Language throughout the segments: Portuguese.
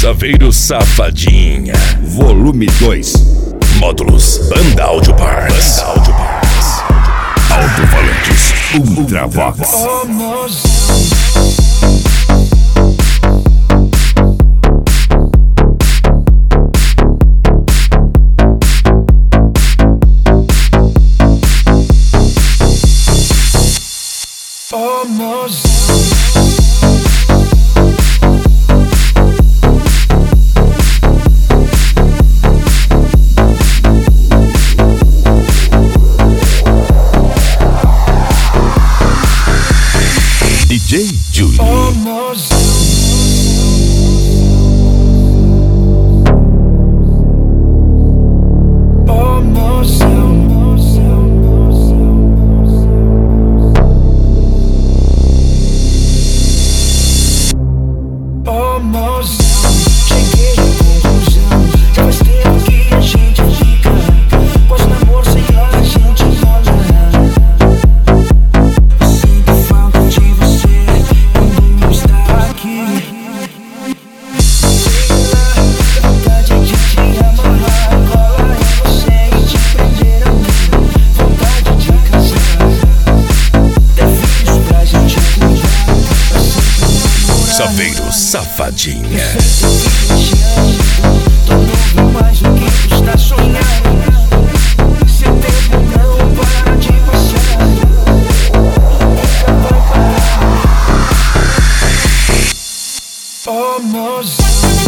Saveiro Safadinha, Volume 2. módulos Banda Audio Parts, Alto-falantes Ultravox. DJ Julie. Cheguei à conclusão, já faz tempo que a gente fica. Quase namoro, sei lá, a gente rola. Sinto falta de você quando não está aqui. Sei lá, a vontade de te amarrar, colar em você e te prender a mim. Vontade de casar, ter filhos pra gente cuidar, pra sempre namorar. Saveiro Safadinha. Tô novo, mas o que tu está sonhando? Seu tempo não para de passar, nunca vai parar. Oh, moça.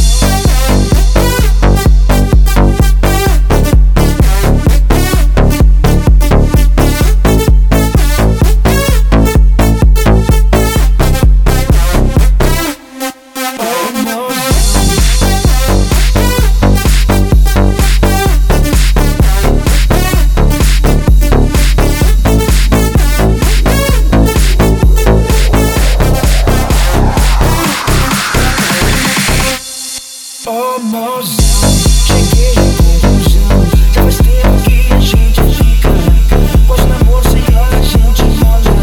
Cheguei à conclusão, já faz tempo que a gente fica. Quase namoro, sei lá, a gente rola.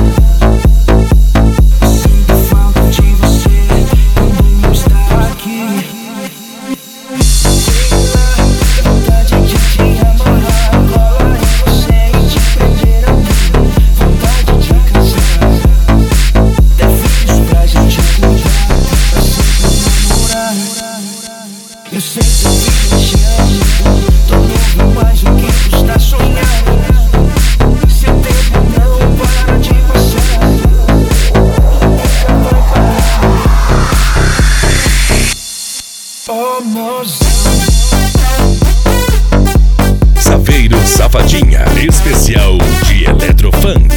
Sinto falta de você quando não está aqui. Sei lá, a vontade de te amarrar, colar em você e te prender a mim. Vontade de casar, ter filhos pra gente cuidar, pra sempre namorar. Eu sei que eu me achando, tô novo, mas o que tu está sonhando? Seu tempo não para de passar, nunca vai parar. Oh, moça. Saveiro Safadinha, especial de Eletrofunk.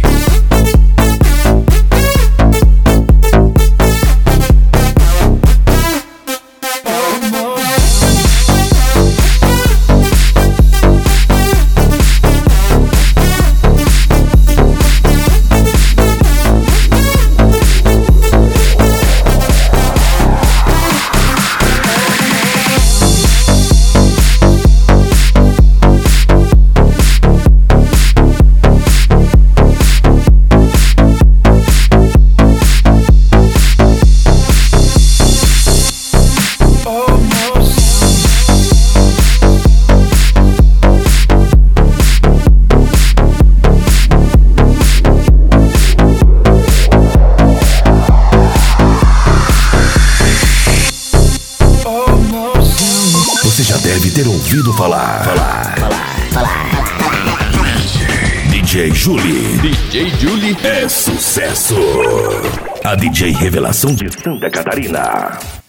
Você já deve ter ouvido falar. DJ Julie. DJ Julie É sucesso. A DJ revelação de Santa Catarina.